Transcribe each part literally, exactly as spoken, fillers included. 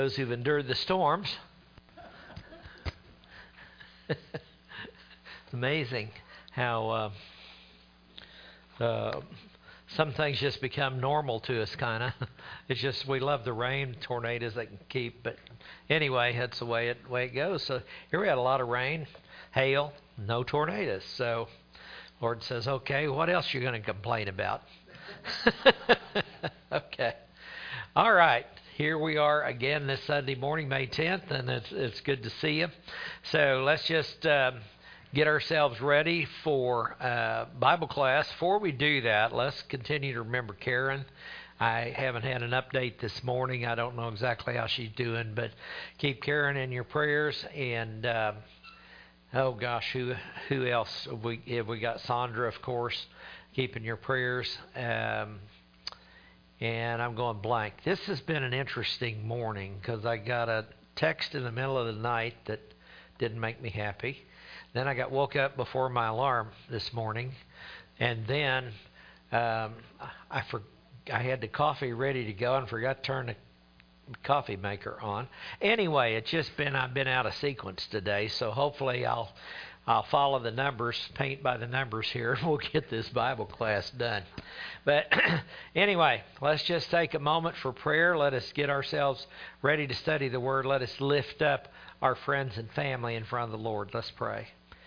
Those who've endured the storms. It's amazing how uh, uh, some things just become normal to us, kind of. It's just we love the rain, tornadoes they can keep. But anyway, that's the way it way it goes. So here we had a lot of rain, hail, no tornadoes. So Lord says, okay, what else are you going to complain about? Okay. All right. Here we are again this Sunday morning, May tenth, and it's it's good to see you. So let's just um, get ourselves ready for uh, Bible class. Before we do that, let's continue to remember Karen. I haven't had an update this morning. I don't know exactly how she's doing, but keep Karen in your prayers. And uh, oh gosh, who who else? Have we have we got Sandra, of course. Keep in your prayers. Um, And I'm going blank. This has been an interesting morning because I got a text in the middle of the night that didn't make me happy. Then I got woke up before my alarm this morning, and then um, I for, I had the coffee ready to go and forgot to turn the coffee maker on. Anyway, it's just been I've been out of sequence today, so hopefully I'll I'll follow the numbers, paint by the numbers here, and we'll get this Bible class done. But anyway, let's just take a moment for prayer. Let us get ourselves ready to study the Word. Let us lift up our friends and family in front of the Lord. Let's pray.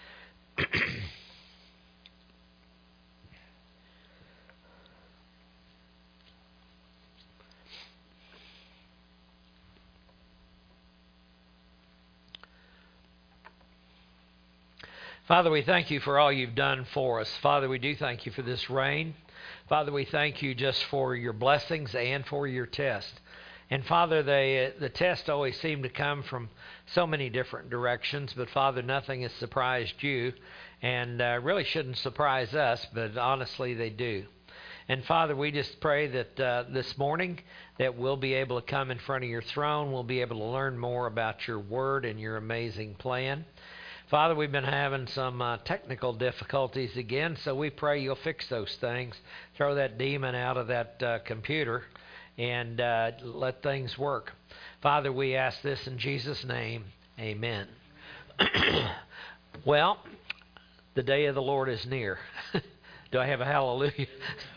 Father, we thank you for all you've done for us. Father, we do thank you for this rain. Father, we thank you just for your blessings and for your test. And Father, they, the test always seem to come from so many different directions, but Father, nothing has surprised you, and uh, really shouldn't surprise us, but honestly they do. And Father, we just pray that uh, this morning that we'll be able to come in front of your throne, we'll be able to learn more about your word and your amazing plan. Father, we've been having some uh, technical difficulties again, so we pray you'll fix those things. Throw that demon out of that uh, computer and uh, let things work. Father, we ask this in Jesus' name. Amen. Well, the day of the Lord is near. Do I have a hallelujah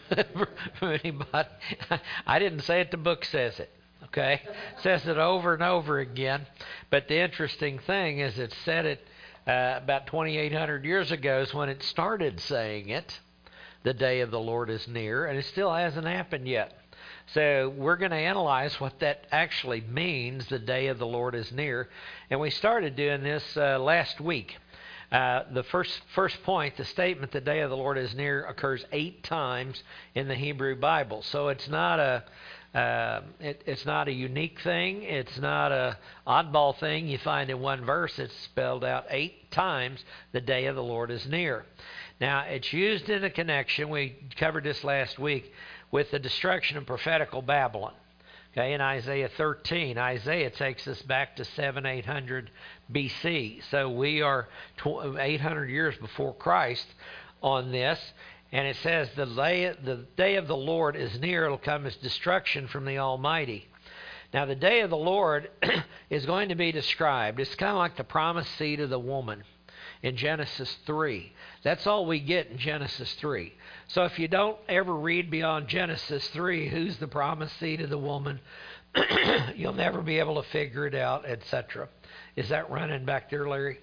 from anybody? I didn't say it. The book says it. Okay? It says it over and over again. But the interesting thing is it said it Uh, about twenty-eight hundred years ago is when it started saying it. The day of the Lord is near, and it still hasn't happened yet. So we're going to analyze what that actually means, the day of the Lord is near. And we started doing this uh, last week. Uh, the first first point, the statement, the day of the Lord is near, occurs eight times in the Hebrew Bible. So it's not a Uh, it, it's not a unique thing. It's not a oddball thing you find in one verse. It's spelled out eight times, the day of the Lord is near. Now, it's used in a connection, we covered this last week, with the destruction of prophetical Babylon. Okay, in Isaiah thirteen, Isaiah takes us back to seven, eight hundred B C. So we are eight hundred years before Christ on this. And it says, the day, the day of the Lord is near, it'll come as destruction from the Almighty. Now, the day of the Lord is going to be described. It's kind of like the promised seed of the woman in Genesis three. That's all we get in Genesis three. So if you don't ever read beyond Genesis three, who's the promised seed of the woman, you'll never be able to figure it out, et cetera. Is that running back there, Larry?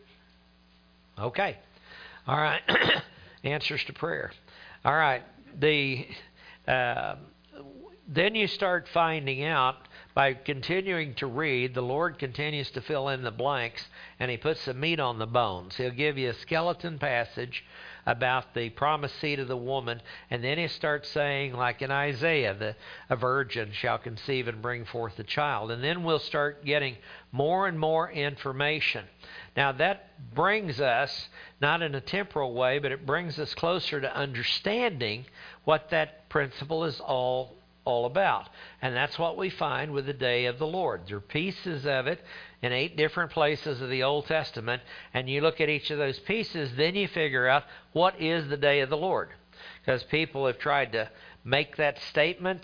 Okay. All right. Answers to prayer. All right. The uh, then you start finding out by continuing to read. The Lord continues to fill in the blanks, and He puts some meat on the bones. He'll give you a skeleton passage about the promised seed of the woman, and then He starts saying, like in Isaiah, the a virgin shall conceive and bring forth a child. And then we'll start getting more and more information. Now that brings us, not in a temporal way, but it brings us closer to understanding what that principle is all all about. And that's what we find with the day of the Lord. There are pieces of it in eight different places of the Old Testament, and you look at each of those pieces, then you figure out what is the day of the Lord. Because people have tried to make that statement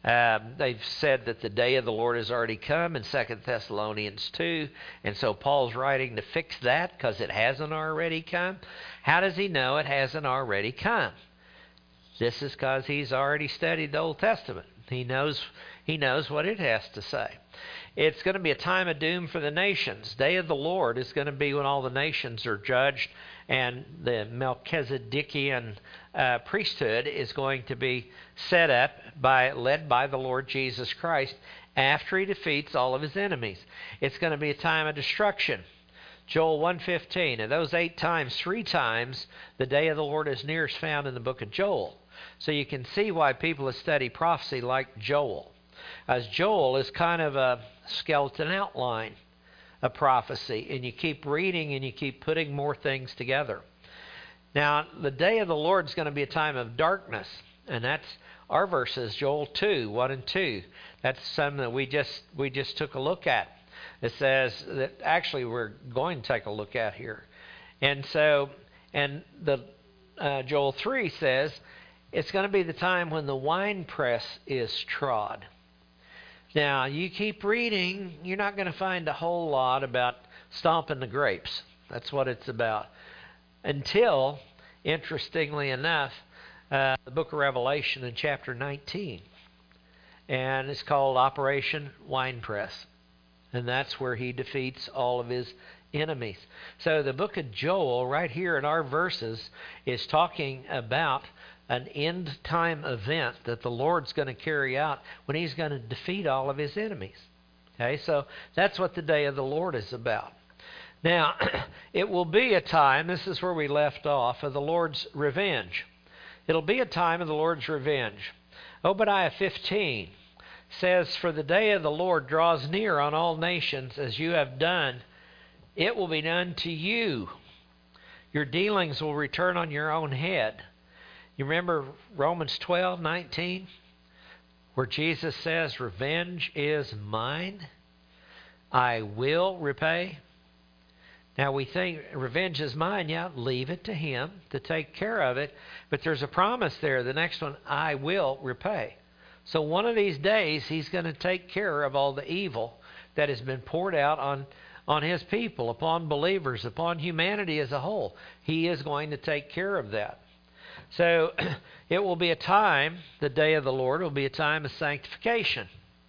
Um, they've said that the day of the Lord has already come in Second Thessalonians two, and so Paul's writing to fix that because it hasn't already come. How does he know it hasn't already come? This is because he's already studied the Old Testament. He knows he knows what it has to say. It's going to be a time of doom for the nations. Day of the Lord is going to be when all the nations are judged, and the Melchizedekian uh, priesthood is going to be set up by led by the Lord Jesus Christ after he defeats all of his enemies. It's going to be a time of destruction. Joel one fifteen, and those eight times, three times, the day of the Lord is near is found in the book of Joel. So you can see why people that study prophecy like Joel. As Joel is kind of a skeleton outline of prophecy, and you keep reading and you keep putting more things together. Now, the day of the Lord is going to be a time of darkness, and that's our verses, Joel two, one and two. That's something that we just we just took a look at. It says that actually we're going to take a look at here. And so, and the uh, Joel three says it's going to be the time when the winepress is trod. Now, you keep reading, you're not going to find a whole lot about stomping the grapes. That's what it's about. Until, interestingly enough, uh, the book of Revelation in chapter nineteen. And it's called Operation Winepress. And that's where he defeats all of his enemies. So the book of Joel, right here in our verses, is talking about an end time event that the Lord's going to carry out when he's going to defeat all of his enemies. Okay, so that's what the day of the Lord is about. Now, it will be a time, this is where we left off, of the Lord's revenge. It'll be a time of the Lord's revenge. Obadiah fifteen says, "For the day of the Lord draws near on all nations, as you have done, it will be done to you. Your dealings will return on your own head." You remember Romans twelve nineteen, where Jesus says, "Revenge is mine. I will repay." Now we think revenge is mine. Yeah, leave it to him to take care of it. But there's a promise there. The next one, I will repay. So one of these days, he's going to take care of all the evil that has been poured out on, on his people, upon believers, upon humanity as a whole. He is going to take care of that. So it will be a time, the day of the Lord will be a time of sanctification.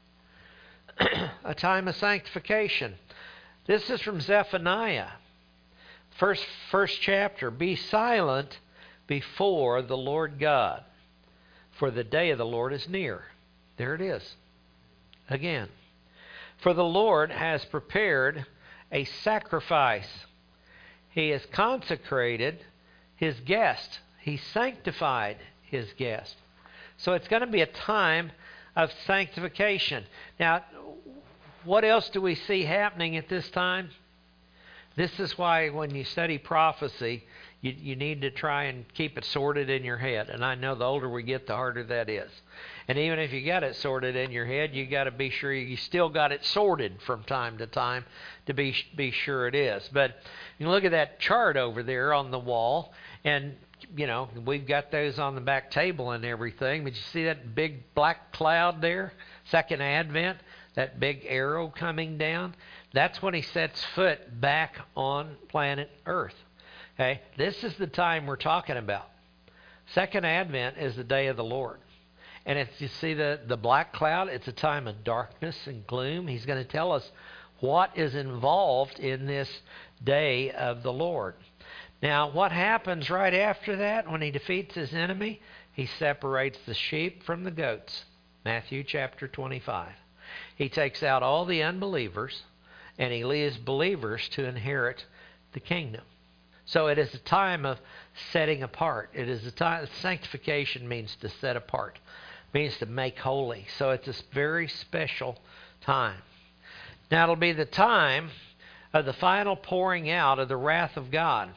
A time of sanctification. This is from Zephaniah. First, first chapter. "Be silent before the Lord God, for the day of the Lord is near." There it is. Again. "For the Lord has prepared a sacrifice. He has consecrated his guest." He sanctified his guest. So it's going to be a time of sanctification. Now, what else do we see happening at this time? This is why when you study prophecy, you, you need to try and keep it sorted in your head. And I know the older we get, the harder that is. And even if you got it sorted in your head, you got to be sure you still got it sorted from time to time to be be sure it is. But you look at that chart over there on the wall, and you know, we've got those on the back table and everything. But you see that big black cloud there? Second Advent, that big arrow coming down. That's when he sets foot back on planet Earth. Okay, this is the time we're talking about. Second Advent is the day of the Lord. And if you see the, the black cloud, it's a time of darkness and gloom. He's going to tell us what is involved in this day of the Lord. Now, what happens right after that when he defeats his enemy? He separates the sheep from the goats. Matthew chapter twenty-five. He takes out all the unbelievers, and he leaves believers to inherit the kingdom. So it is a time of setting apart. It is a time, sanctification means to set apart, means to make holy. So it's a very special time. Now it'll be the time of the final pouring out of the wrath of God.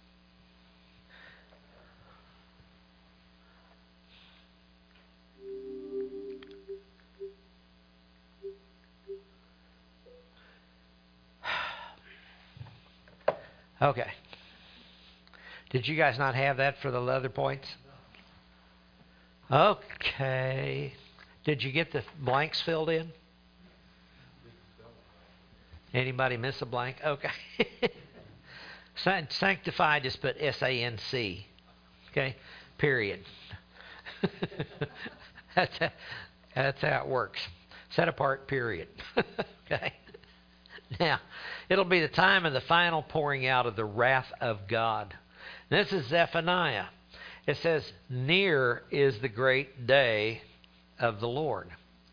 Okay. Did you guys not have that for the other points? Okay. Did you get the blanks filled in? Anybody miss a blank? Okay. Sanctify, just put S A N C. Okay? Period. that's, how, that's how it works. Set apart, period. Okay? Now, it'll be the time of the final pouring out of the wrath of God. This is Zephaniah. It says, near is the great day of the Lord.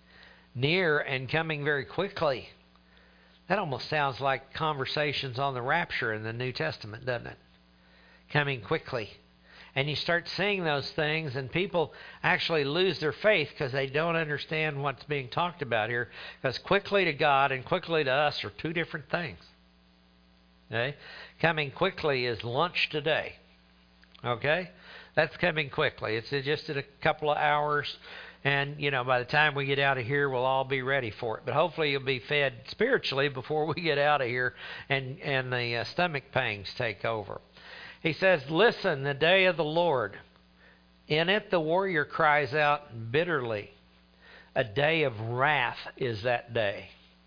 Near and coming very quickly. That almost sounds like conversations on the rapture in the New Testament, doesn't it? Coming quickly. And you start seeing those things, and people actually lose their faith because they don't understand what's being talked about here. Because quickly to God and quickly to us are two different things. Okay? Coming quickly is lunch today. Okay? That's coming quickly. It's just in a couple of hours. And, you know, by the time we get out of here, we'll all be ready for it. But hopefully you'll be fed spiritually before we get out of here and, and the uh, stomach pangs take over. He says, listen, the day of the Lord. In it the warrior cries out bitterly. A day of wrath is that day.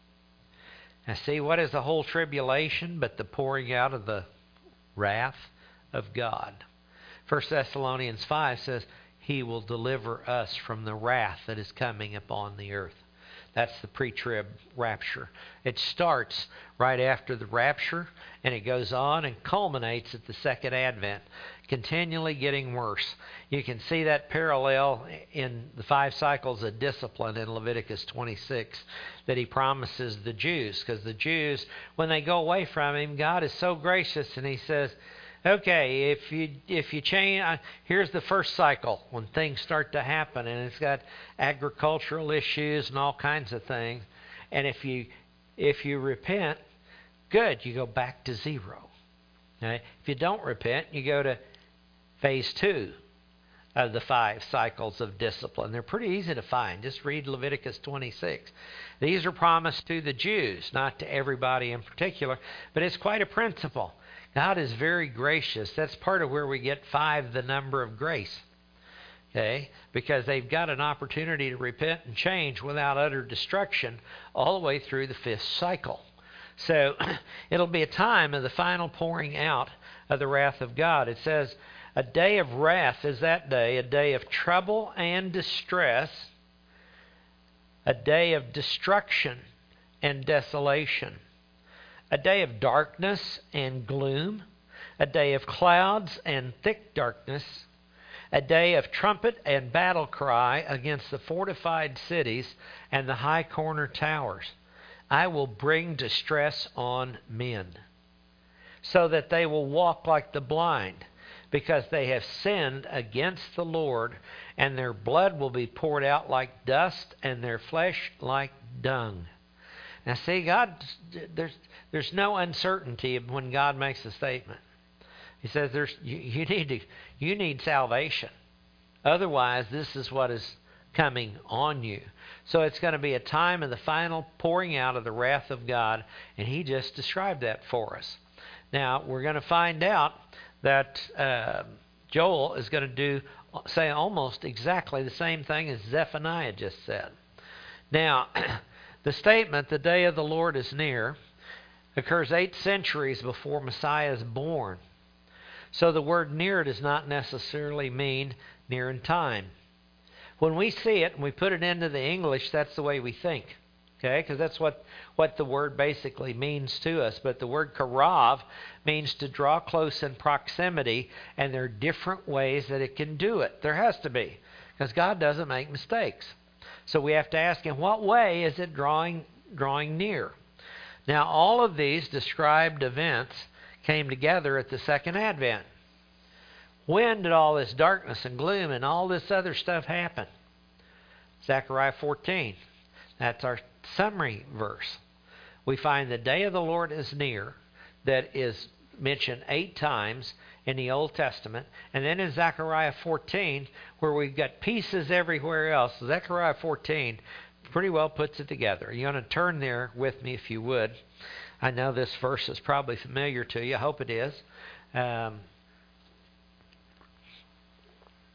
Now see, what is the whole tribulation but the pouring out of the wrath of God? First Thessalonians five says, He will deliver us from the wrath that is coming upon the earth. That's the pre-trib rapture. It starts right after the rapture, and it goes on and culminates at the second advent, continually getting worse. You can see that parallel in the five cycles of discipline in Leviticus twenty-six that he promises the Jews. Because the Jews, when they go away from him, God is so gracious, and he says, okay, if you if you change, uh, here's the first cycle when things start to happen, and it's got agricultural issues and all kinds of things. And if you if you repent, good, you go back to zero. Okay? If you don't repent, you go to phase two of the five cycles of discipline. They're pretty easy to find. Just read Leviticus twenty-six. These are promised to the Jews, not to everybody in particular, but it's quite a principle. God is very gracious. That's part of where we get five, the number of grace. Okay? Because they've got an opportunity to repent and change without utter destruction all the way through the fifth cycle. So it'll be a time of the final pouring out of the wrath of God. It says, a day of wrath is that day, a day of trouble and distress, a day of destruction and desolation. A day of darkness and gloom, a day of clouds and thick darkness, a day of trumpet and battle cry against the fortified cities and the high corner towers. I will bring distress on men, so that they will walk like the blind, because they have sinned against the Lord, and their blood will be poured out like dust, and their flesh like dung. Now see, God, there's there's no uncertainty when God makes a statement. He says there's you, you need to you need salvation. Otherwise, this is what is coming on you. So it's going to be a time of the final pouring out of the wrath of God, and he just described that for us. Now we're going to find out that uh, Joel is going to do say almost exactly the same thing as Zephaniah just said. Now. The statement, the day of the Lord is near, occurs eight centuries before Messiah is born. So the word near does not necessarily mean near in time. When we see it and we put it into the English, that's the way we think. Okay? Because that's what, what the word basically means to us. But the word karav means to draw close in proximity, and there are different ways that it can do it. There has to be, because God doesn't make mistakes. So we have to ask, in what way is it drawing drawing near? Now, all of these described events came together at the second advent. When did all this darkness and gloom and all this other stuff happen? Zechariah fourteen. That's our summary verse. We find the day of the Lord is near, that is mentioned eight times in the Old Testament. And then in Zechariah fourteen, where we've got pieces everywhere else, Zechariah fourteen pretty well puts it together. You're going to turn there with me if you would. I know this verse is probably familiar to you. I hope it is. Um,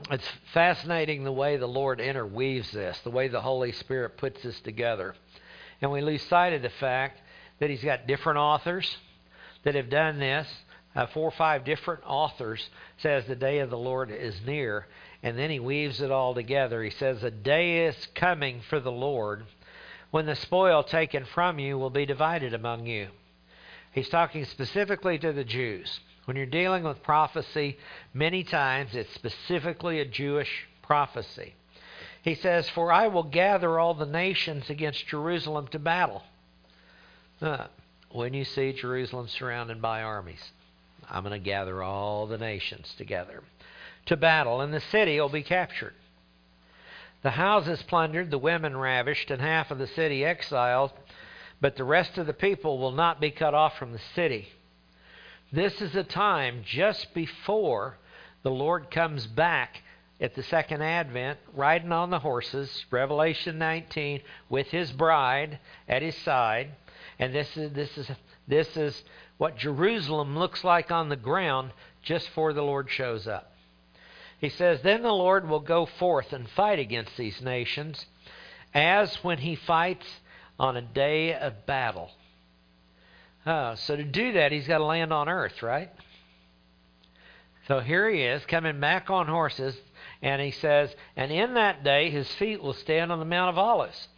It's fascinating the way the Lord interweaves this, the way the Holy Spirit puts this together. And we lose sight of the fact that He's got different authors that have done this. Uh, four or five different authors says the day of the Lord is near. And then He weaves it all together. He says, a day is coming for the Lord when the spoil taken from you will be divided among you. He's talking specifically to the Jews. When you're dealing with prophecy, many times it's specifically a Jewish prophecy. He says, for I will gather all the nations against Jerusalem to battle. Uh, when you see Jerusalem surrounded by armies, I'm going to gather all the nations together to battle, and the city will be captured. The houses plundered, the women ravished, and half of the city exiled, but the rest of the people will not be cut off from the city. This is a time just before the Lord comes back at the second advent, riding on the horses, Revelation nineteen, with His bride at His side. And this is this is this is what Jerusalem looks like on the ground just before the Lord shows up. He says, then the Lord will go forth and fight against these nations, as when He fights on a day of battle. Uh, so to do that, He's got to land on earth, right? So here He is, coming back on horses, and He says, and in that day His feet will stand on the Mount of Olives.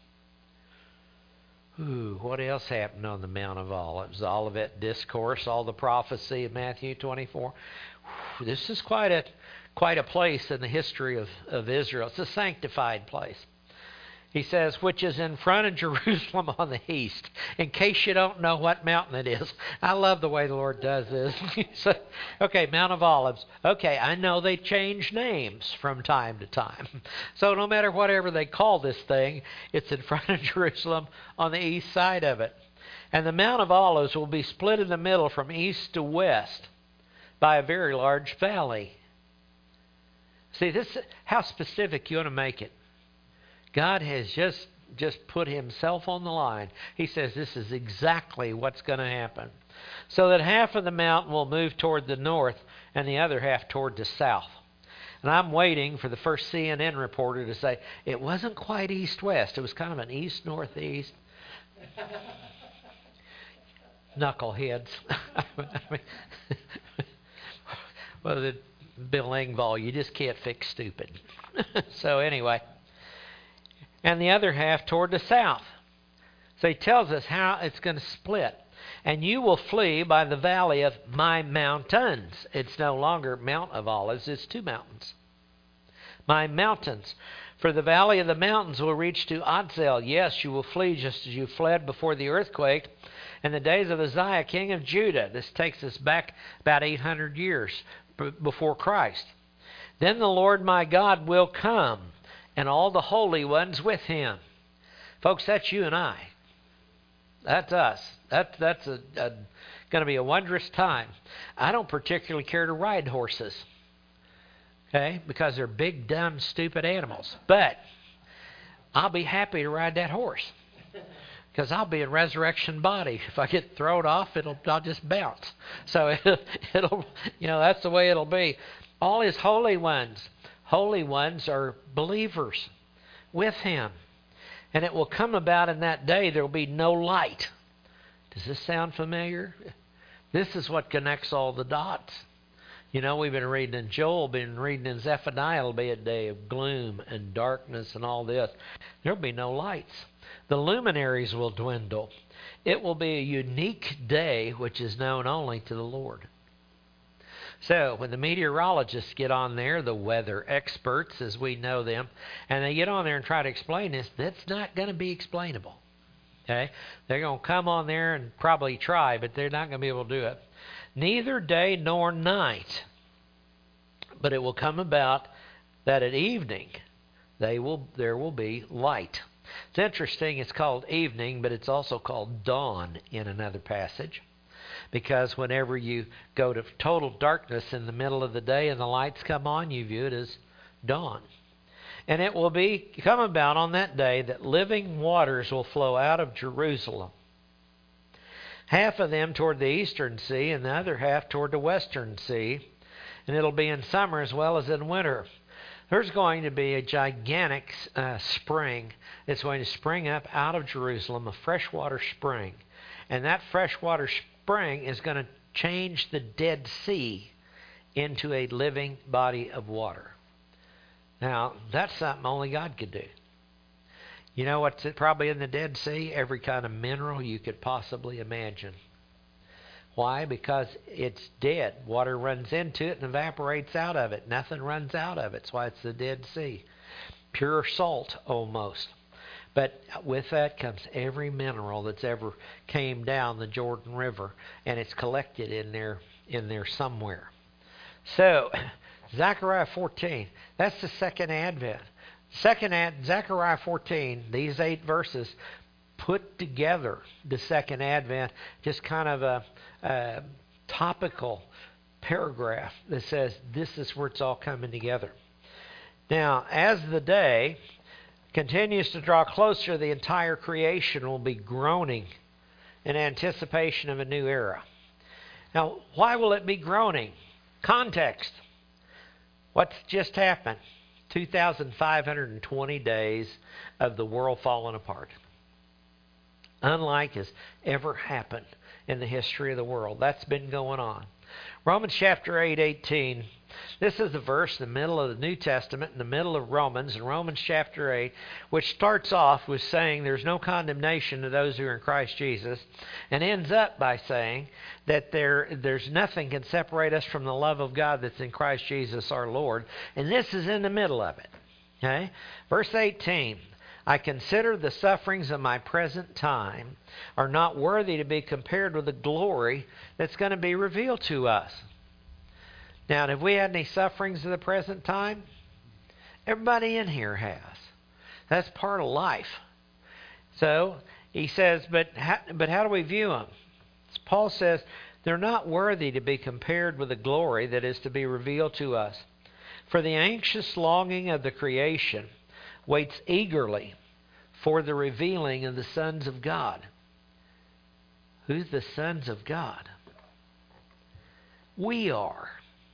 Ooh, what else happened on the Mount of Olives? The Olivet Discourse, all the prophecy of Matthew twenty-four. Whew, this is quite a quite a place in the history of, of Israel. It's a sanctified place. He says, which is in front of Jerusalem on the east, in case you don't know what mountain it is. I love the way the Lord does this. So, okay, Mount of Olives. Okay, I know they change names from time to time. So no matter whatever they call this thing, it's in front of Jerusalem on the east side of it. And the Mount of Olives will be split in the middle from east to west by a very large valley. See, this how specific you want to make it. God has just, just put Himself on the line. He says this is exactly what's going to happen. So that half of the mountain will move toward the north and the other half toward the south. And I'm waiting for the first C N N reporter to say, it wasn't quite east-west. It was kind of an east-northeast. Knuckleheads. Well, the Bill Engvall, you just can't fix stupid. So anyway, and the other half toward the south. So He tells us how it's going to split. And you will flee by the valley of my mountains. It's no longer Mount of Olives, it's two mountains. My mountains. For the valley of the mountains will reach to Odzeel. Yes, you will flee just as you fled before the earthquake in the days of Uzziah, king of Judah. This takes us back about eight hundred years before Christ. Then the Lord my God will come, and all the holy ones with Him. Folks, that's you and I. That's us. That, that's a, a, going to be a wondrous time. I don't particularly care to ride horses, okay, because they're big, dumb, stupid animals. But I'll be happy to ride that horse because I'll be in resurrection body. If I get thrown off, it'll I'll just bounce. So it, it'll, you know, that's the way it'll be. All His holy ones. Holy ones are believers with Him. And it will come about in that day there will be no light. Does this sound familiar? This is what connects all the dots. You know, we've been reading in Joel, been reading in Zephaniah, it'll be a day of gloom and darkness and all this. There will be no lights. The luminaries will dwindle. It will be a unique day which is known only to the Lord. So when the meteorologists get on there, the weather experts as we know them, and they get on there and try to explain this, that's not going to be explainable. Okay? They're going to come on there and probably try, but they're not going to be able to do it. Neither day nor night, but it will come about that at evening they will there will be light. It's interesting, it's called evening, but it's also called dawn in another passage. Because whenever you go to total darkness in the middle of the day and the lights come on, you view it as dawn. And it will be come about on that day that living waters will flow out of Jerusalem. Half of them toward the eastern sea and the other half toward the western sea. And it'll be in summer as well as in winter. There's going to be a gigantic uh, spring that's going to spring up out of Jerusalem, a freshwater spring. And that freshwater spring is going to change the Dead Sea into a living body of water. Now, that's something only God could do. You know what's probably in the Dead Sea? Every kind of mineral you could possibly imagine. Why? Because it's dead. Water runs into it and evaporates out of it. Nothing runs out of it. That's why it's the Dead Sea. Pure salt, almost. But with that comes every mineral that's ever came down the Jordan River, and it's collected in there, in there somewhere. So, Zechariah fourteen, that's the second advent. Second ad, Zechariah fourteen, these eight verses put together the second advent, just kind of a, a topical paragraph that says this is where it's all coming together. Now, as the day continues to draw closer, the entire creation will be groaning in anticipation of a new era. Now, why will it be groaning? Context. What's just happened? two thousand five hundred twenty days of the world falling apart. Unlike has ever happened in the history of the world. That's been going on. Romans chapter eight, eighteen. This is the verse in the middle of the New Testament, in the middle of Romans, in Romans chapter eight, which starts off with saying there's no condemnation to those who are in Christ Jesus, and ends up by saying that there there's nothing can separate us from the love of God that's in Christ Jesus our Lord. And this is in the middle of it. Okay? Verse eighteen. I consider the sufferings of my present time are not worthy to be compared with the glory that's going to be revealed to us. Now, have we had any sufferings of the present time? Everybody in here has. That's part of life. So, he says, but how, but how do we view them? Paul says, they're not worthy to be compared with the glory that is to be revealed to us. For the anxious longing of the creation waits eagerly for the revealing of the sons of God. Who's the sons of God? We are.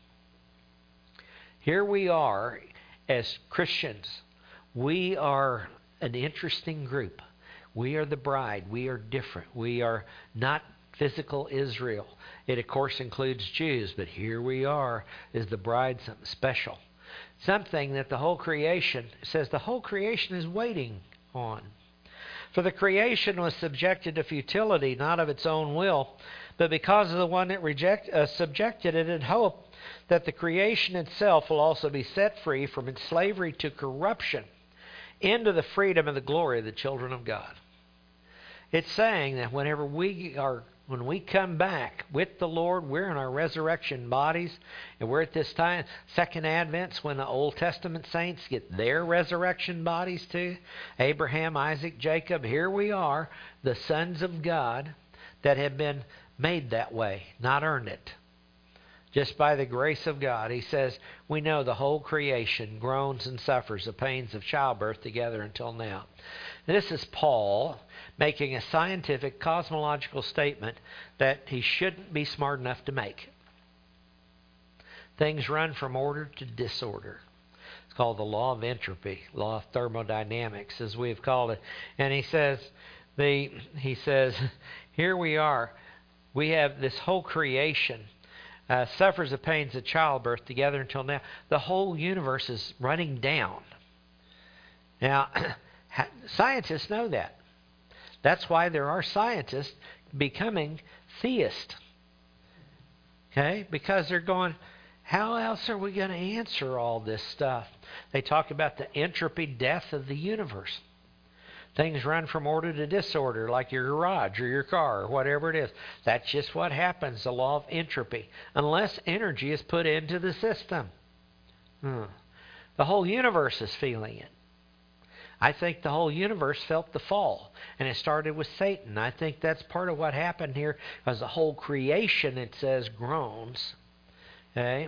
Here we are as Christians. We are an interesting group. We are the bride. We are different. We are not physical Israel. It, of course, includes Jews, but here we are as the bride, something special. Something that the whole creation, says the whole creation is waiting on. For the creation was subjected to futility, not of its own will, but because of the one that reject, uh, subjected it in hope that the creation itself will also be set free from its slavery to corruption into the freedom and the glory of the children of God. It's saying that whenever we are When we come back with the Lord, we're in our resurrection bodies, and we're at this time, Second Advent's when the Old Testament saints get their resurrection bodies too. Abraham, Isaac, Jacob, here we are, the sons of God that have been made that way, not earned it. Just by the grace of God. He says, we know the whole creation groans and suffers the pains of childbirth together until now. This is Paul making a scientific cosmological statement that he shouldn't be smart enough to make. Things run from order to disorder. It's called the law of entropy, law of thermodynamics, as we've called it. And he says, the he says, here we are. We have this whole creation uh, suffers the pains of childbirth together until now. The whole universe is running down. Now, scientists know that. That's why there are scientists becoming theists. Okay? Because they're going, how else are we going to answer all this stuff? They talk about the entropy death of the universe. Things run from order to disorder, like your garage or your car or whatever it is. That's just what happens, the law of entropy, unless energy is put into the system. Hmm. The whole universe is feeling it. I think the whole universe felt the fall, and it started with Satan. I think that's part of what happened here, because the whole creation, it says, groans. Okay?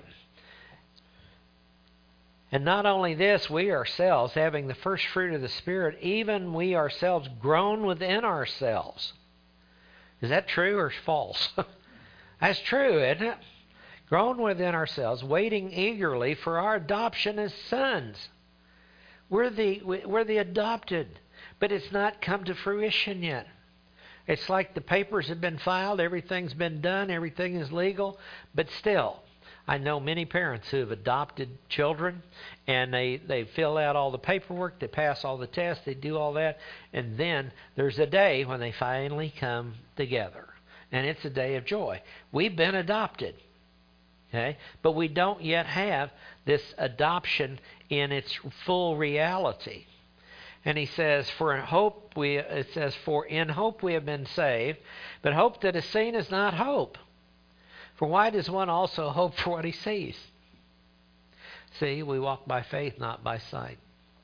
And not only this, we ourselves, having the first fruit of the Spirit, even we ourselves groan within ourselves. Is that true or false? That's true, isn't it? groan within ourselves, waiting eagerly for our adoption as sons. We're the, we're the adopted, but it's not come to fruition yet. It's like the papers have been filed, everything's been done, everything is legal, but still, I know many parents who have adopted children, and they, they fill out all the paperwork, they pass all the tests, they do all that, and then there's a day when they finally come together, and it's a day of joy. We've been adopted, okay, but we don't yet have this adoption in its full reality. And he says, "For in hope we," it says, "For in hope we have been saved, but hope that is seen is not hope. For why does one also hope for what he sees? See, we walk by faith, not by sight.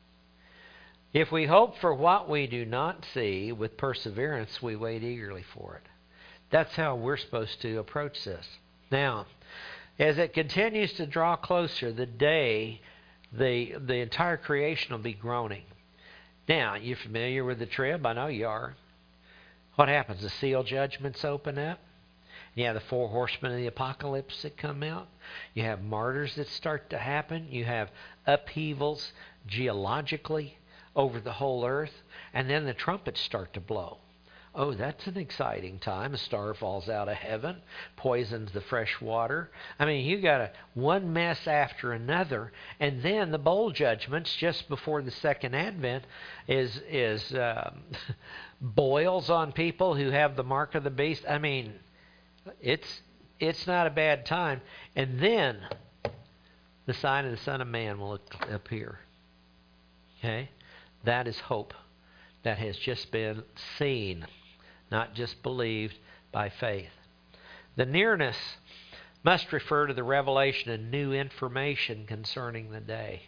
If we hope for what we do not see, with perseverance we wait eagerly for it." That's how we're supposed to approach this. Now, as it continues to draw closer, the day the the entire creation will be groaning. Now, you're familiar with the trib? I know you are. What happens? The seal judgments open up. You have the four horsemen of the apocalypse that come out. You have martyrs that start to happen. You have upheavals geologically over the whole earth. And then the trumpets start to blow. Oh, that's an exciting time. A star falls out of heaven, poisons the fresh water. I mean, you got a, one mess after another. And then the bowl judgments just before the second advent is is um, boils on people who have the mark of the beast. I mean, it's it's not a bad time. And then the sign of the Son of Man will appear. Okay? That is hope that has just been seen, not just believed by faith. The nearness must refer to the revelation of new information concerning the day.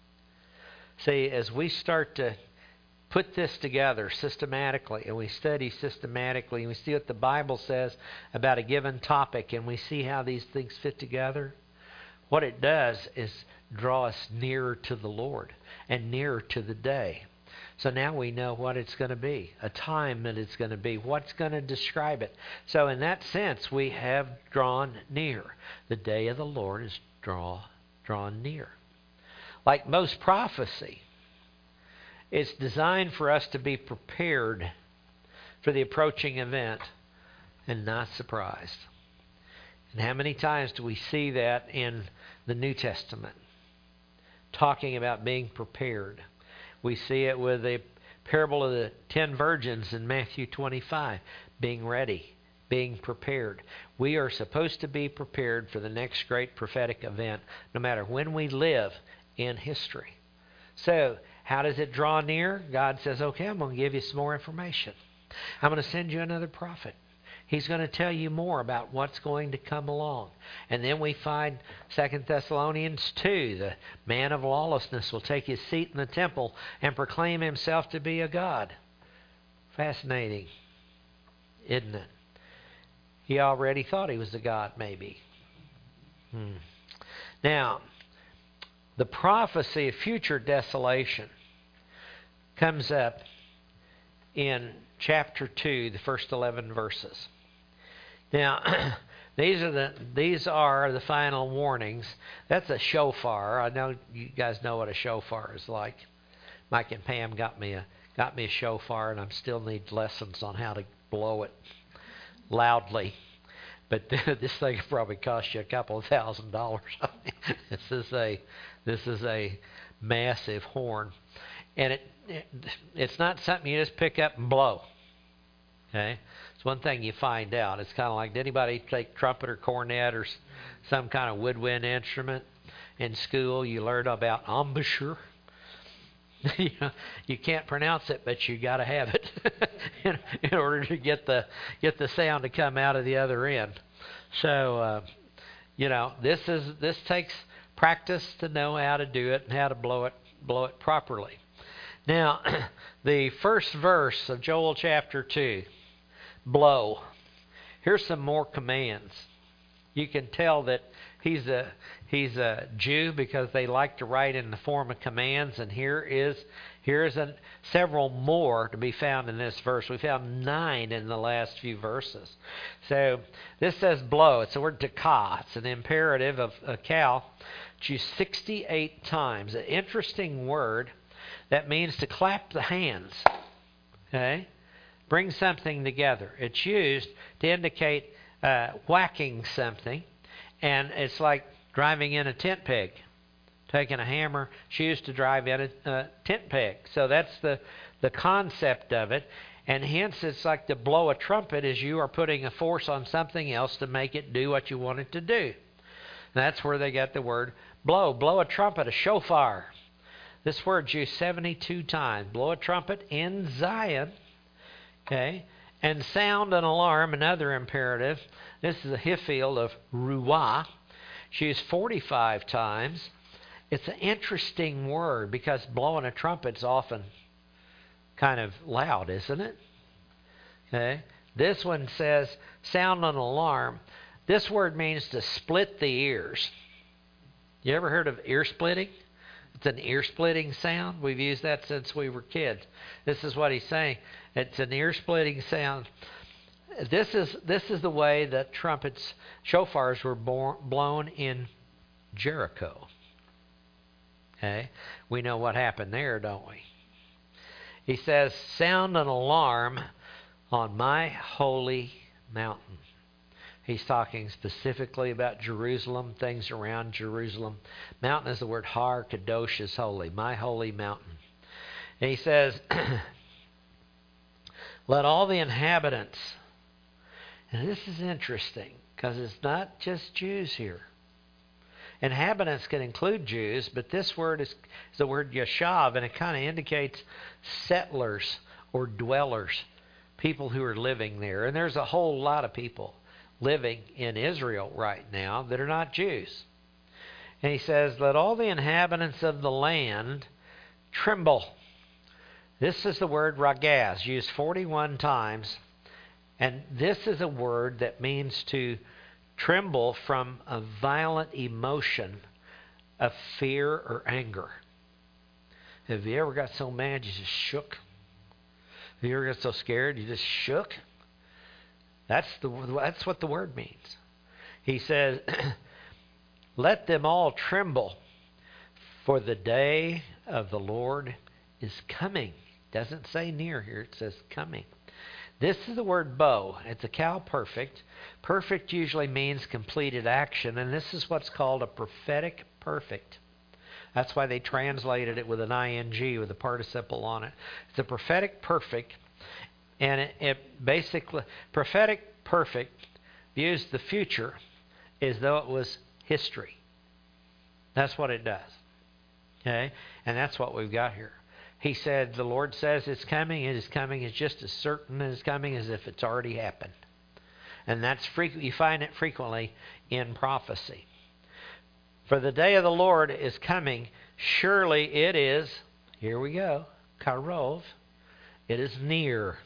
See, as we start to put this together systematically, and we study systematically, and we see what the Bible says about a given topic, and we see how these things fit together, what it does is draw us nearer to the Lord and nearer to the day. So now we know what it's going to be, a time that it's going to be, what's going to describe it. So in that sense, we have drawn near. The day of the Lord is draw, drawn near. Like most prophecy, it's designed for us to be prepared for the approaching event and not surprised. And how many times do we see that in the New Testament? Talking about being prepared. We see it with the parable of the ten virgins in Matthew twenty-five. Being ready, being prepared. We are supposed to be prepared for the next great prophetic event, no matter when we live in history. So, how does it draw near? God says, okay, I'm going to give you some more information. I'm going to send you another prophet. He's going to tell you more about what's going to come along. And then we find Second Thessalonians two, the man of lawlessness will take his seat in the temple and proclaim himself to be a god. Fascinating, isn't it? He already thought he was a god, maybe. Hmm. Now, the prophecy of future desolation comes up in chapter two, the first eleven verses. Now, these are the these are the final warnings. That's a shofar. I know you guys know what a shofar is like. Mike and Pam got me a got me a shofar, and I still need lessons on how to blow it loudly. But this thing probably cost you a couple of thousand dollars. This is a this is a massive horn, and it, it it's not something you just pick up and blow. Okay, it's one thing you find out. It's kind of like, did anybody take trumpet or cornet or some kind of woodwind instrument in school? You learn about embouchure. you know, you can't pronounce it, but you got to have it in, in order to get the get the sound to come out of the other end. So, uh, you know, this is this takes practice to know how to do it and how to blow it blow it properly. Now, the first verse of Joel chapter two, blow. Here's some more commands. You can tell that he's a he's a Jew because they like to write in the form of commands, and here is here is an, several more to be found in this verse. We found nine in the last few verses. So this says blow. It's the word takah. It's an imperative of a cow. It's used sixty-eight times. An interesting word that means to clap the hands. Okay? Bring something together. It's used to indicate uh, whacking something, and it's like driving in a tent peg. Taking a hammer, it's used to drive in a uh, tent peg. So that's the, the concept of it, and hence it's like to blow a trumpet as you are putting a force on something else to make it do what you want it to do. That's where they got the word blow. Blow a trumpet, a shofar. This word's used seventy-two times. Blow a trumpet in Zion. Okay, and sound an alarm, another imperative. This is a hiphil of ruah. It's used forty-five times. It's an interesting word because blowing a trumpet's often kind of loud, isn't it? Okay, this one says sound an alarm. This word means to split the ears. You ever heard of ear splitting? It's an ear-splitting sound. We've used that since we were kids. This is what he's saying. It's an ear-splitting sound. This is this is the way that trumpets, shofars were born, blown in Jericho. Okay, we know what happened there, don't we? He says, "Sound an alarm on my holy mountain." He's talking specifically about Jerusalem, things around Jerusalem. Mountain is the word Har Kadosh is holy, my holy mountain. And he says, let all the inhabitants, and this is interesting because it's not just Jews here. Inhabitants can include Jews, but this word is, is the word yashav, and it kind of indicates settlers or dwellers, people who are living there. And there's a whole lot of people living in Israel right now that are not Jews. And he says, let all the inhabitants of the land tremble. This is the word ragaz, used forty-one times. And this is a word that means to tremble from a violent emotion of fear or anger. Have you ever got so mad you just shook? Have you ever got so scared you just shook? That's the that's what the word means. He says, let them all tremble, for the day of the Lord is coming. It doesn't say near here, it says coming. This is the word bow. It's a cow perfect. Perfect usually means completed action, and this is what's called a prophetic perfect. That's why they translated it with an ing, with a participle on it. It's a prophetic perfect. And it, it basically, prophetic perfect views the future as though it was history. That's what it does. Okay? And that's what we've got here. He said, the Lord says it's coming. It is coming. It's just as certain as coming as if it's already happened. And that's frequent. You find it frequently in prophecy. For the day of the Lord is coming. Surely it is, here we go, karov. It is near.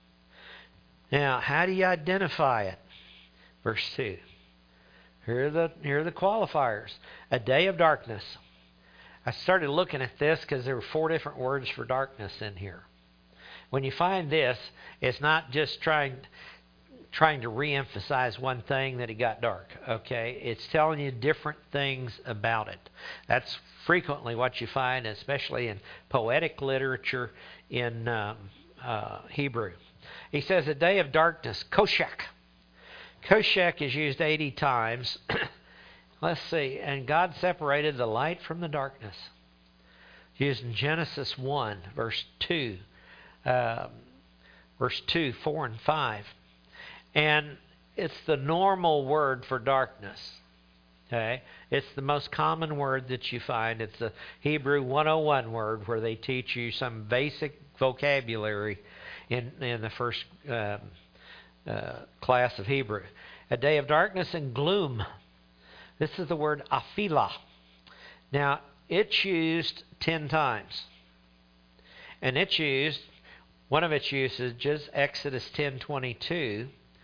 Now, how do you identify it? Verse two. Here are the, here are the qualifiers. A day of darkness. I started looking at this because there were four different words for darkness in here. When you find this, it's not just trying, trying to re-emphasize one thing that it got dark. Okay? It's telling you different things about it. That's frequently what you find, especially in poetic literature in um, uh, Hebrew. He says a day of darkness, koshek. Koshek is used eighty times. Let's see. And God separated the light from the darkness. Used in Genesis one, verse two. Um, verse two, four, and five. And it's the normal word for darkness. Okay? It's the most common word that you find. It's the Hebrew one oh one word where they teach you some basic vocabulary in, in the first um, uh, class of Hebrew. A day of darkness and gloom. This is the word afilah. Now, it's used ten times. And it's used, one of its usages, Exodus ten twenty-two.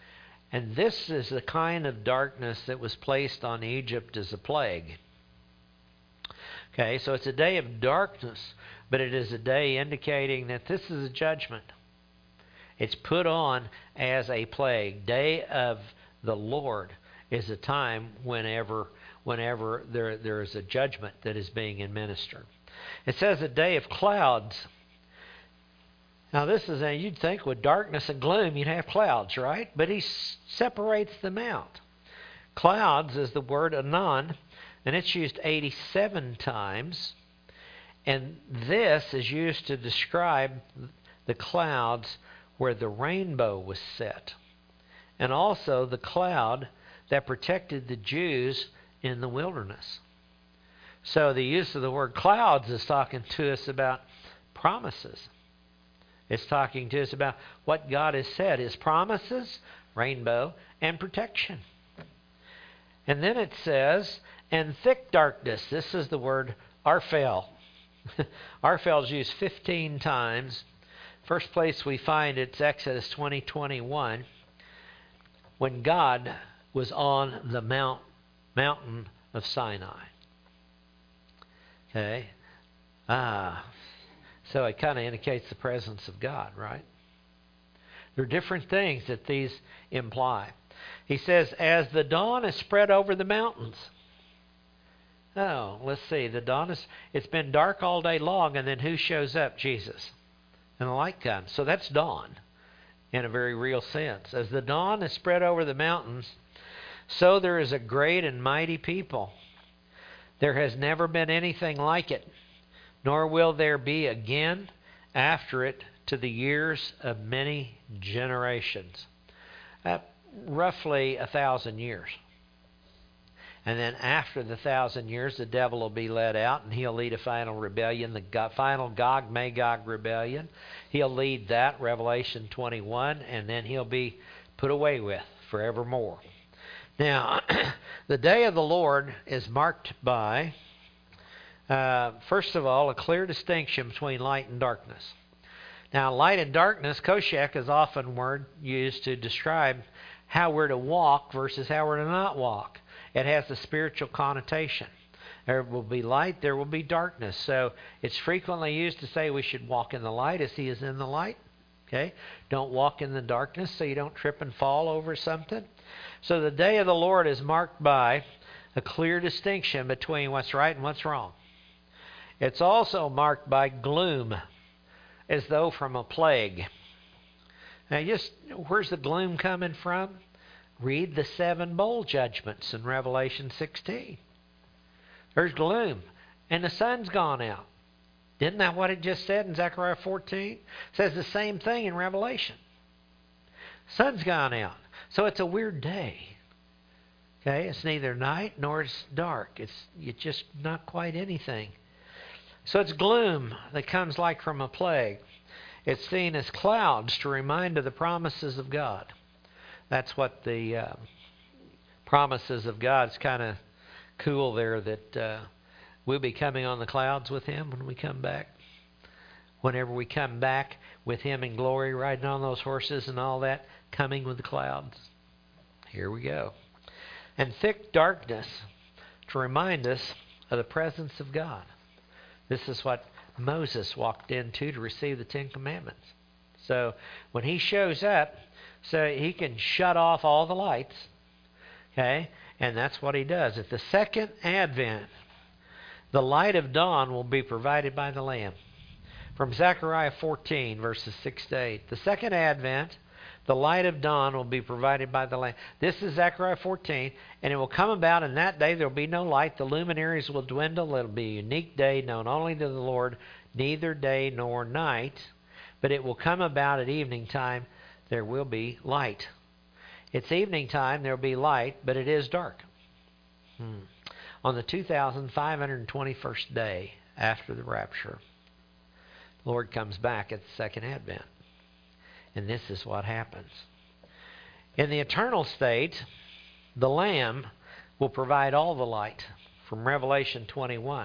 And this is the kind of darkness that was placed on Egypt as a plague. Okay, so it's a day of darkness, but it is a day indicating that this is a judgment. It's put on as a plague. Day of the Lord is a time whenever whenever there, there is a judgment that is being administered. It says a day of clouds. Now this is, a, you'd think with darkness and gloom you'd have clouds, right? But he s- separates them out. Clouds is the word anon, and it's used eighty-seven times. And this is used to describe the clouds where the rainbow was set. And also the cloud that protected the Jews in the wilderness. So the use of the word clouds is talking to us about promises. It's talking to us about what God has said, His promises, rainbow, and protection. And then it says, and thick darkness. This is the word arphel. Arphel is used fifteen times. First place we find it's Exodus twenty twenty-one, when God was on the mount, mountain of Sinai. Okay? Ah, so it kind of indicates the presence of God, right? There are different things that these imply. He says, as the dawn is spread over the mountains. Oh, let's see. The dawn is, it's been dark all day long, and then who shows up? Jesus. And the light comes. So that's dawn in a very real sense. As the dawn is spread over the mountains, so there is a great and mighty people. There has never been anything like it, nor will there be again after it to the years of many generations. Uh, roughly a thousand years. And then after the thousand years, the devil will be let out, and he'll lead a final rebellion, the go- final Gog-Magog rebellion. He'll lead that, Revelation twenty-one, and then he'll be put away with forevermore. Now, the day of the Lord is marked by, uh, first of all, a clear distinction between light and darkness. Now, light and darkness, koshek is often a word used to describe how we're to walk versus how we're to not walk. It has a spiritual connotation. There will be light, there will be darkness. So it's frequently used to say we should walk in the light as He is in the light. Okay? Don't walk in the darkness so you don't trip and fall over something. So the day of the Lord is marked by a clear distinction between what's right and what's wrong. It's also marked by gloom, as though from a plague. Now, just where's the gloom coming from? Read the seven bowl judgments in Revelation sixteen. There's gloom, and the sun's gone out. Isn't that what it just said in Zechariah fourteen? It says the same thing in Revelation. Sun's gone out. So it's a weird day. Okay, it's neither night nor it's dark. It's, it's just not quite anything. So it's gloom that comes like from a plague. It's seen as clouds to remind of the promises of God. That's what the uh, promises of God's kind of cool there, that uh, we'll be coming on the clouds with Him when we come back. Whenever we come back with Him in glory, riding on those horses and all that, coming with the clouds. Here we go. And thick darkness to remind us of the presence of God. This is what Moses walked into to receive the Ten Commandments. So when he shows up, so he can shut off all the lights. Okay? And that's what he does. At the second advent, the light of dawn will be provided by the Lamb. From Zechariah fourteen, verses six to eight. The second advent, the light of dawn will be provided by the Lamb. This is Zechariah fourteen, and it will come about in that day there will be no light. The luminaries will dwindle. It will be a unique day known only to the Lord, neither day nor night. But it will come about at evening time. There will be light. It's evening time, there will be light, but it is dark. Hmm. On the two thousand five hundred twenty-first day after the rapture, the Lord comes back at the second advent. And this is what happens. In the eternal state, the Lamb will provide all the light from Revelation twenty-one.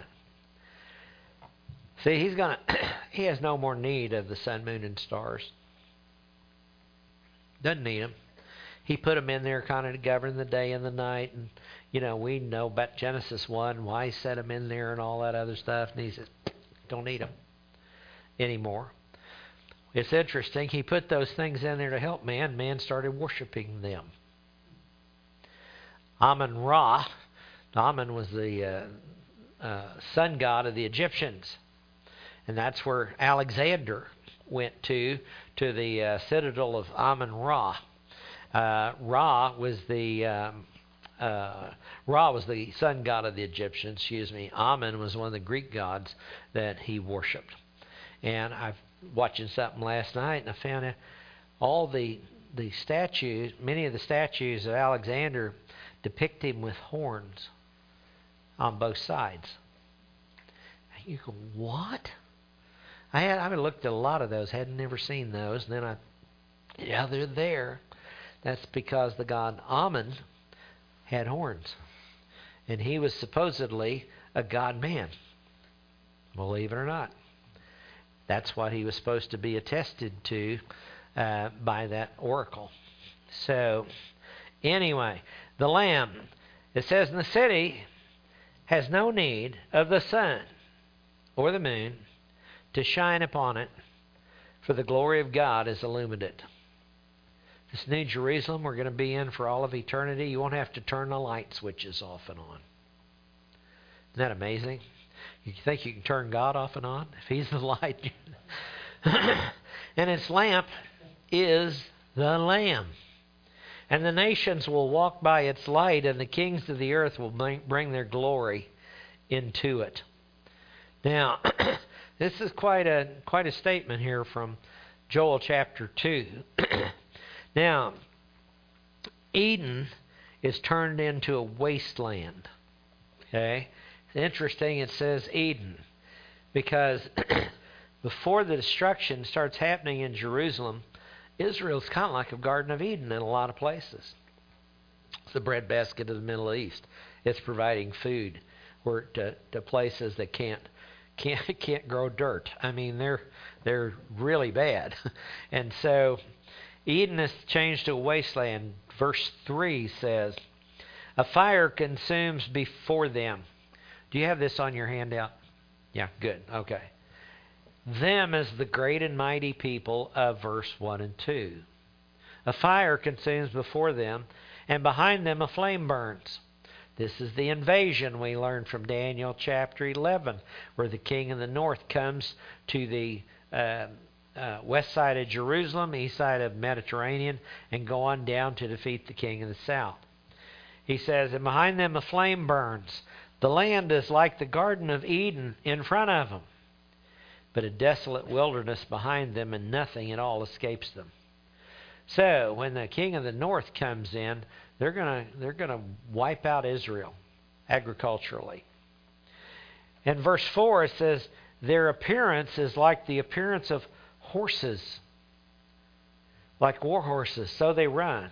See, he's gonna he has no more need of the sun, moon, and stars. Doesn't need them. he put them in there kind of to govern the day and the night. And, you know, we know about Genesis one, why he set them in there and all that other stuff. And he says, don't need them anymore. It's interesting. He put those things in there to help man. Man started worshiping them. Amun-Ra. Amun was the uh, uh, sun god of the Egyptians. And that's where Alexander went to, to the uh, citadel of Amun-Ra. Uh, Ra was the um, uh, Ra was the sun god of the Egyptians. Excuse me. Amun was one of the Greek gods that he worshipped. And I was watching something last night, and I found out all the the statues, many of the statues of Alexander depict him with horns on both sides. And you go, what? I had I looked at a lot of those, hadn't never seen those, and then I, yeah, they're there. That's because the god Amun had horns. And he was supposedly a god-man. Believe it or not. That's what he was supposed to be attested to uh, by that oracle. So, anyway, the Lamb, it says, in the city has no need of the sun or the moon to shine upon it, for the glory of God has illumined it. This New Jerusalem we're going to be in for all of eternity, you won't have to turn the light switches off and on. Isn't that amazing? You think you can turn God off and on? If He's the light. And its lamp is the Lamb. And the nations will walk by its light, and the kings of the earth will bring their glory into it. Now, this is quite a quite a statement here from Joel chapter two. Now, Eden is turned into a wasteland. Okay? It's interesting it says Eden, because before the destruction starts happening in Jerusalem, Israel's kind of like a Garden of Eden in a lot of places. It's the breadbasket of the Middle East. It's providing food where to, to places that can't can't can't grow dirt. I mean, they're they're really bad. And so Eden is changed to a wasteland. Verse three says, "A fire consumes before them." Do you have this on your handout? Yeah, good. Okay. Them as the great and mighty people of verse one and two. A fire consumes before them, and behind them a flame burns. This is the invasion we learned from Daniel chapter eleven, where the king of the north comes to the uh, uh, west side of Jerusalem, east side of Mediterranean, and go on down to defeat the king of the south. He says, and behind them a flame burns. The land is like the Garden of Eden in front of them, but a desolate wilderness behind them, and nothing at all escapes them. So when the king of the north comes in, they're gonna they're gonna wipe out Israel agriculturally. In verse four it says, their appearance is like the appearance of horses, like war horses, so they run.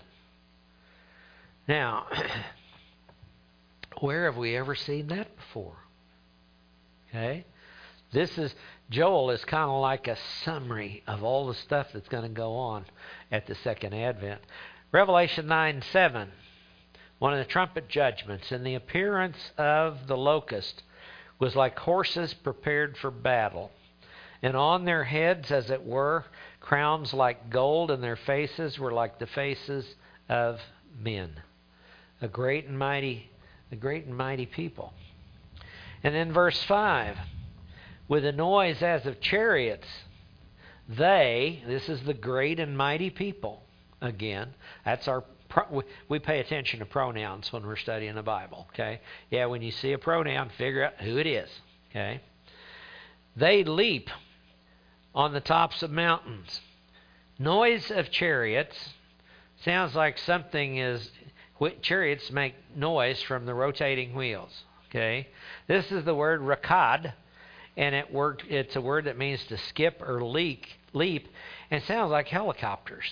Now, where have we ever seen that before? Okay? This is, Joel is kind of like a summary of all the stuff that's going to go on at the second advent. Revelation nine seven, one of the trumpet judgments, and the appearance of the locust was like horses prepared for battle. And on their heads, as it were, crowns like gold, and their faces were like the faces of men. A great and mighty, a great and mighty people. And then verse five, with a noise as of chariots, they, this is the great and mighty people, again, that's our, we pay attention to pronouns when we're studying the Bible, okay? Yeah, when you see a pronoun, figure out who it is, okay? They leap on the tops of mountains. Noise of chariots sounds like something is, chariots make noise from the rotating wheels, okay? This is the word rakad, and it worked, it's a word that means to skip or leap, leap, and it sounds like helicopters.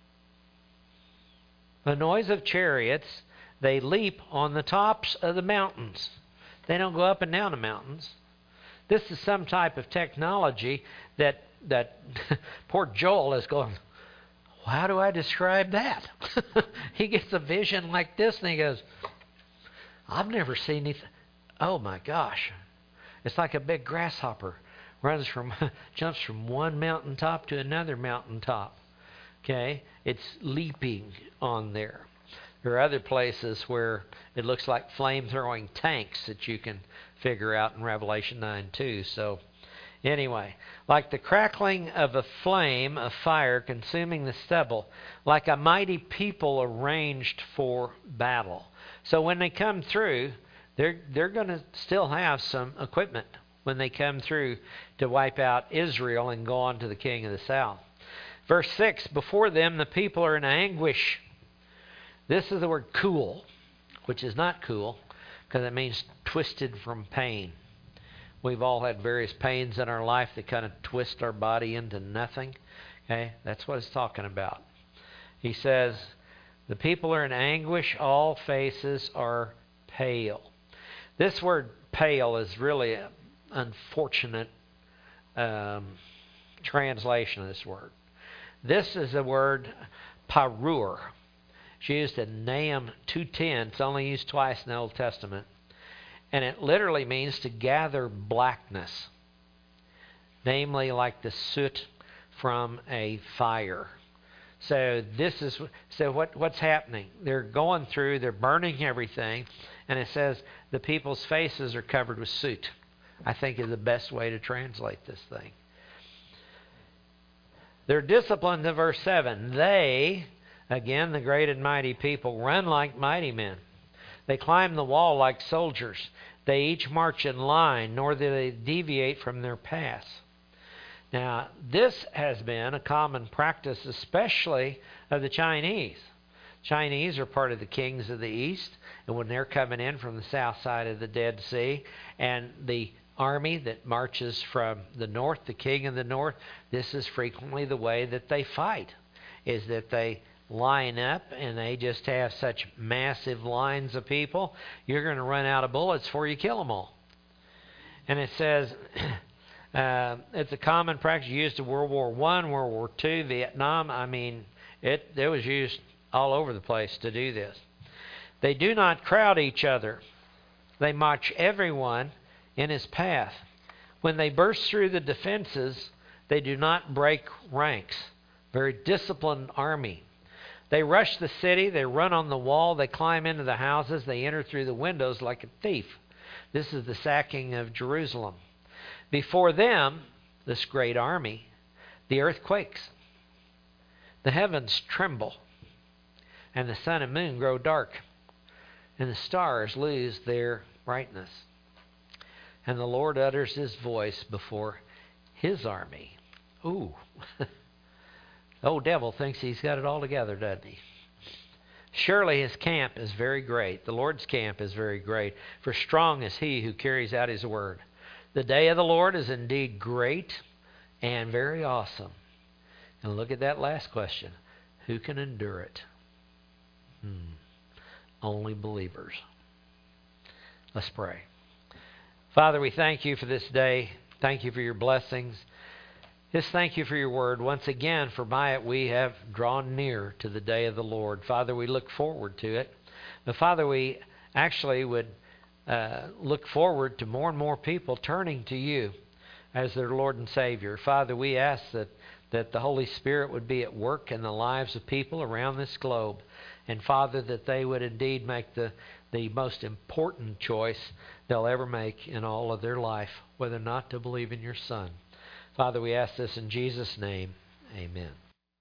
The noise of chariots, they leap on the tops of the mountains. They don't go up and down the mountains. This is some type of technology that that poor Joel is going, well, how do I describe that? He gets a vision like this and he goes, I've never seen anything. Oh my gosh. It's like a big grasshopper runs from, jumps from one mountaintop to another mountaintop. Okay? It's leaping on there. There are other places where it looks like flame-throwing tanks that you can figure out in Revelation nine too. So anyway, like the crackling of a flame of fire consuming the stubble, like a mighty people arranged for battle. So when they come through, they're they're going to still have some equipment when they come through to wipe out Israel and go on to the king of the south. Verse six, before them the people are in anguish. This is the word cool, which is not cool because it means twisted from pain. We've all had various pains in our life that kind of twist our body into nothing. Okay, that's what it's talking about. He says, the people are in anguish, all faces are pale. This word pale is really an unfortunate um, translation of this word. This is the word parur. It's used in Nahum two ten. It's only used twice in the Old Testament. And it literally means to gather blackness, namely like the soot from a fire. So this is so what what's happening? They're going through, they're burning everything, and it says the people's faces are covered with soot. I think is the best way to translate this thing. They're disciplined in verse seven. They, again, the great and mighty people, run like mighty men. They climb the wall like soldiers. They each march in line, nor do they deviate from their paths. Now, this has been a common practice, especially of the Chinese. Chinese are part of the kings of the east, and when they're coming in from the south side of the Dead Sea, and the army that marches from the north, the king of the north, this is frequently the way that they fight, is that they line up and they just have such massive lines of people, you're going to run out of bullets before you kill them all. And it says uh, it's a common practice used in World War One, World War Two, Vietnam. I mean, it, it was used all over the place to do this. They do not crowd each other. They march everyone in his path. When they burst through the defenses, they do not break ranks. Very disciplined army. They rush the city, they run on the wall, they climb into the houses, they enter through the windows like a thief. This is the sacking of Jerusalem. Before them, this great army, the earth quakes. The heavens tremble, and the sun and moon grow dark, and the stars lose their brightness. And the Lord utters his voice before his army. Ooh. The old devil thinks he's got it all together, doesn't he? Surely his camp is very great. The Lord's camp is very great. For strong is he who carries out his word. The day of the Lord is indeed great and very awesome. And look at that last question. Who can endure it? Hmm. Only believers. Let's pray. Father, we thank you for this day. Thank you for your blessings. Just thank you for your word. Once again, for by it we have drawn near to the day of the Lord. Father, we look forward to it. But Father, we actually would uh, look forward to more and more people turning to you as their Lord and Savior. Father, we ask that, that the Holy Spirit would be at work in the lives of people around this globe. And Father, that they would indeed make the, the most important choice they'll ever make in all of their life, whether or not to believe in your Son. Father, we ask this in Jesus' name. Amen.